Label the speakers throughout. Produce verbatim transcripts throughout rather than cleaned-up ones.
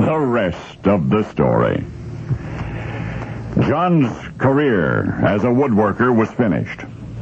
Speaker 1: the rest of the story. John's career as a woodworker was finished.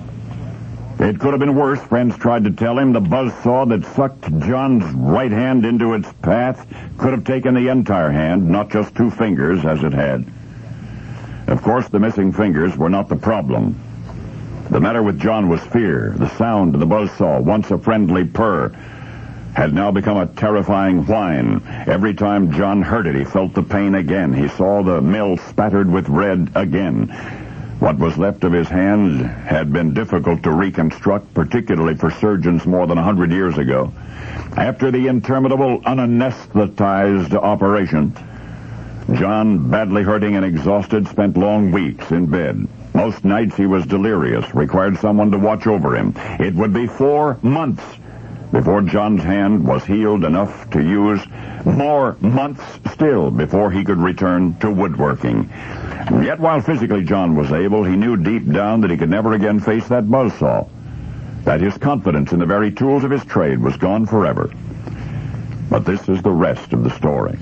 Speaker 1: It could have been worse, friends tried to tell him. The buzzsaw that sucked John's right hand into its path could have taken the entire hand, not just two fingers, as it had. Of course, the missing fingers were not the problem. The matter with John was fear. The sound of the buzzsaw, once a friendly purr, had now become a terrifying whine. Every time John heard it, he felt the pain again. He saw the mill spattered with red again. What was left of his hand had been difficult to reconstruct, particularly for surgeons more than a hundred years ago. After the interminable, unanesthetized operation, John, badly hurting and exhausted, spent long weeks in bed. Most nights he was delirious, required someone to watch over him. It would be four months before John's hand was healed enough to use, more months still before he could return to woodworking. Yet while physically John was able, he knew deep down that he could never again face that buzzsaw, that his confidence in the very tools of his trade was gone forever. But this is the rest of the story.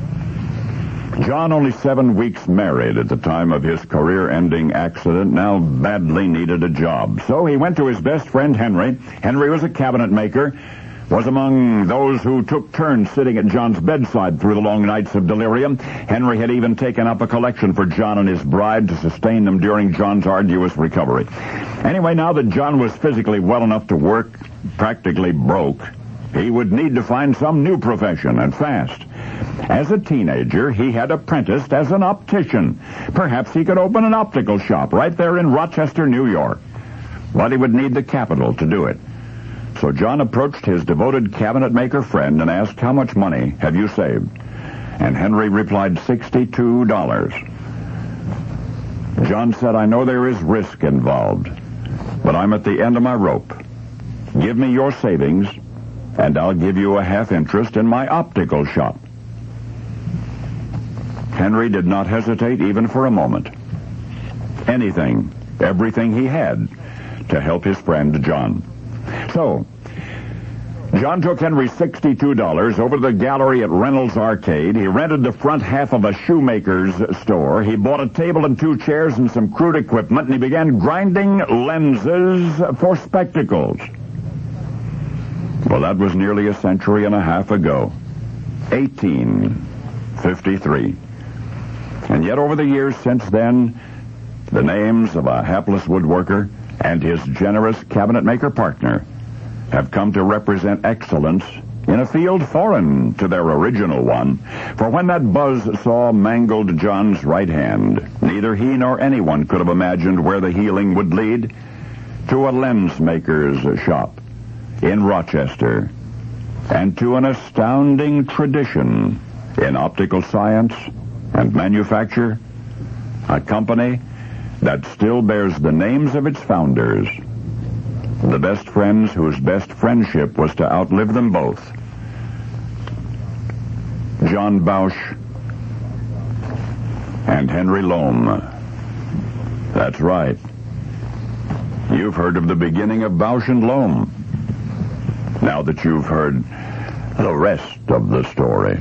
Speaker 1: John, only seven weeks married at the time of his career-ending accident, now badly needed a job. So he went to his best friend, Henry. Henry was a cabinet maker, was among those who took turns sitting at John's bedside through the long nights of delirium. Henry had even taken up a collection for John and his bride to sustain them during John's arduous recovery. Anyway, now that John was physically well enough to work, practically broke, he would need to find some new profession, and fast. As a teenager, he had apprenticed as an optician. Perhaps he could open an optical shop right there in Rochester, New York. But he would need the capital to do it. So John approached his devoted cabinet maker friend and asked, "How much money have you saved?" And Henry replied, sixty-two dollars. John said, "I know there is risk involved, but I'm at the end of my rope. Give me your savings, and I'll give you a half interest in my optical shop." Henry did not hesitate even for a moment. Anything, everything he had to help his friend John. So, John took Henry's sixty-two dollars over to the gallery at Reynolds Arcade. He rented the front half of a shoemaker's store. He bought a table and two chairs and some crude equipment, and he began grinding lenses for spectacles. Well, that was nearly a century and a half ago. eighteen fifty-three. And yet over the years since then, the names of a hapless woodworker and his generous cabinet maker partner have come to represent excellence in a field foreign to their original one. For when that buzzsaw mangled John's right hand, neither he nor anyone could have imagined where the healing would lead. To a lens maker's shop in Rochester, and to an astounding tradition in optical science and manufacture, a company that still bears the names of its founders, the best friends whose best friendship was to outlive them both. John Bausch and Henry Lohm. That's right. You've heard of the beginning of Bausch and Lohm. Now that you've heard the rest of the story.